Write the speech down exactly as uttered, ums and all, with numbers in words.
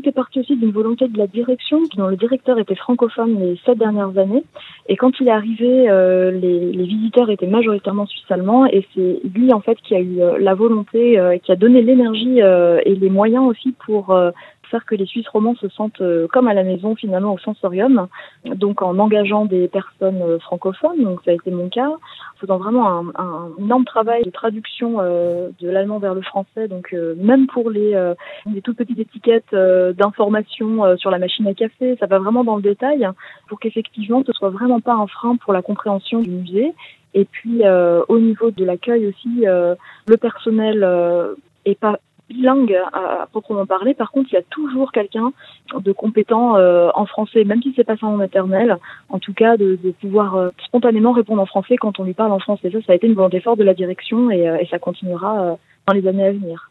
tout est parti aussi d'une volonté de la direction, dont le directeur était francophone les sept dernières années. Et quand il est arrivé, euh, les, les visiteurs étaient majoritairement suisses-allemands, et c'est lui en fait qui a eu euh, la volonté, euh, qui a donné l'énergie euh, et les moyens aussi pour euh, faire que les Suisses romands se sentent euh, comme à la maison finalement au sensorium, donc en engageant des personnes euh, francophones, donc ça a été mon cas, en faisant vraiment un, un énorme travail de traduction euh, de l'allemand vers le français, donc euh, même pour les, euh, les toutes petites étiquettes euh, d'information euh, sur la machine à café, ça va vraiment dans le détail pour qu'effectivement ce soit vraiment pas un frein pour la compréhension du musée. Et puis euh, au niveau de l'accueil aussi, euh, le personnel euh, est pas bilingue à, à proprement parler. Par contre, il y a toujours quelqu'un de compétent euh, en français, même si c'est pas ça en maternelle. En tout cas, de, de pouvoir euh, spontanément répondre en français quand on lui parle en français. Ça, ça a été une volonté forte de la direction et, euh, et ça continuera euh, dans les années à venir.